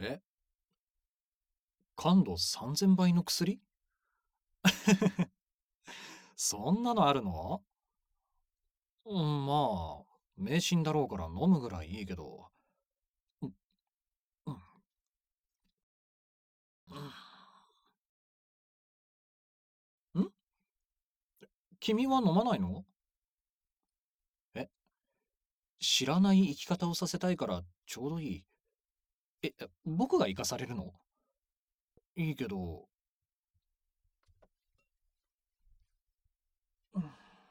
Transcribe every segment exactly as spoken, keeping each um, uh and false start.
え、感度さんぜんばいの薬？そんなのあるの？うん、まあ、迷信だろうから飲むぐらいいいけど。うん、うん、うん。ん？君は飲まないの？え、知らない生き方をさせたいからちょうどいい。え、僕が生かされるの？いいけど、うん、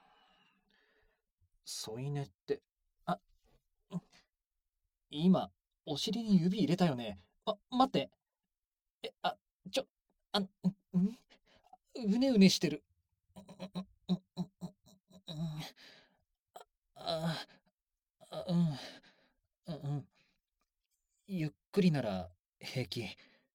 添い寝って、あ、うん、今、お尻に指入れたよね。あ、待って。え、あ、ちょ、あ、ん、ん、うねうねしてる。うん、うん、うん、うん、うん、ああ、うん、うん、ゆっくりなら平気。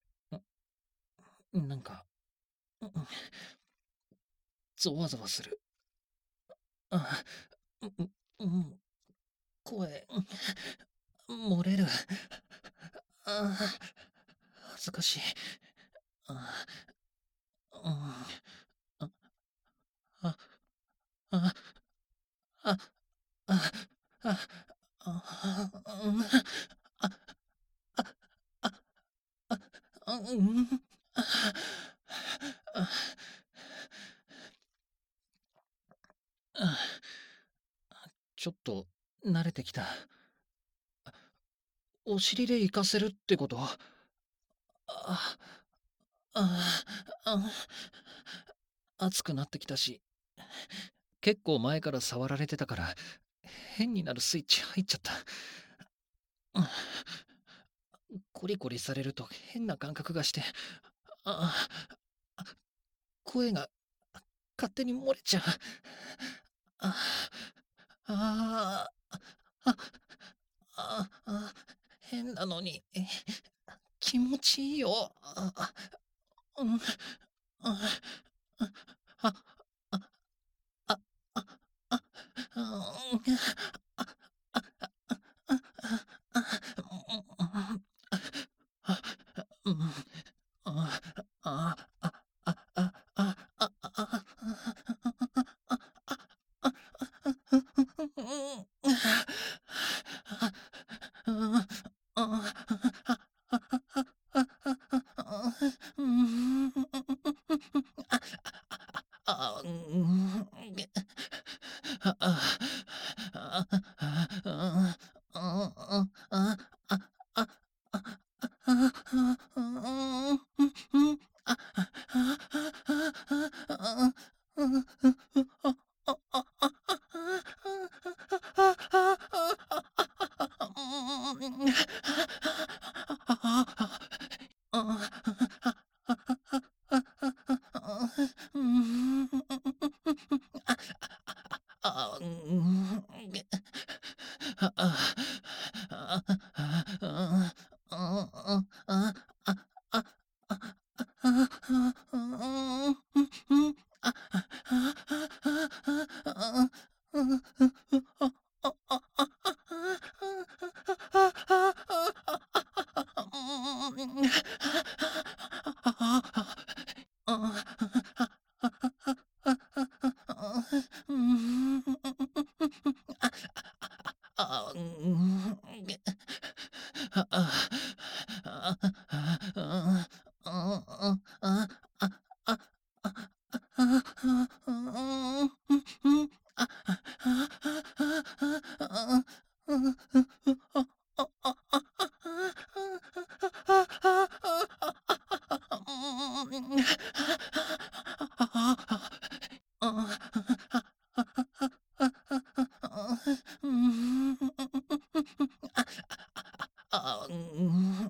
うん、なんか、うん、ゾワゾワする。あ、うん、うん、声、うん、漏れる。あ、恥ずかしい。あ、うん、あ、あ、あ、あ、あ、あ、あ、うん、あ、あ、あ、うん、あ、あ、あ、ちょっと慣れてきた。お尻で行かせるってこと？あ、あ、あ、あ、熱くなってきたし、結構前から触られてたから、変になるスイッチ入っちゃった。うん、コリコリされると変な感覚がして、あ、あ、声が勝手に漏れちゃう。あ、あ、あ、あ、あ、変なのに、え、気持ちいいよ。あ、あ、うん、あ、あ、あ、あ、あ、あ、あ、うん、あ、あ、あ、あ、あ、あ、うん、あ、あ、あ、あ、あ、あ、あ、あ、あ、うん、あ、あ、あ、あ、あ、あ、あ、あ、あ、うん、あ、あ、あ、あ、あ、あ、あ、あ、うん、あ、あ、あ、あ、あ、あ、あ、あ、うん、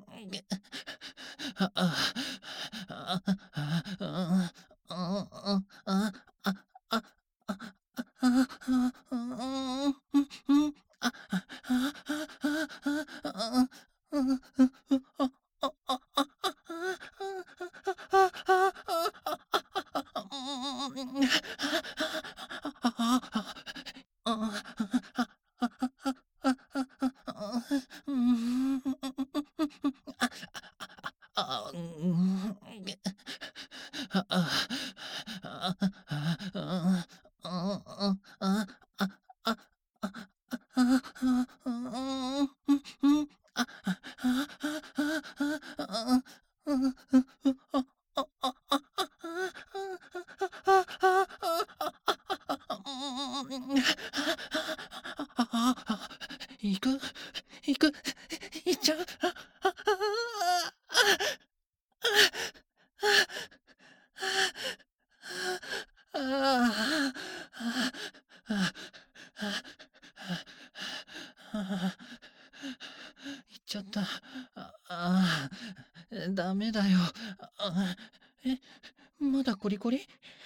あ、あ、あ、あ、あ、あ、あ、 あ、うん、あ、あ、あ、あ、あ、あ、あ、あ、あ、あ、あ、うん、うん、うん、あ、あ、あ、あ、あ、あ、うん、うん、あ、あ、あ、あ、行く行く行っちゃう。ああ、ああ、行っちゃった。ああ、ダメだよ。あ、え、まだコリコリ？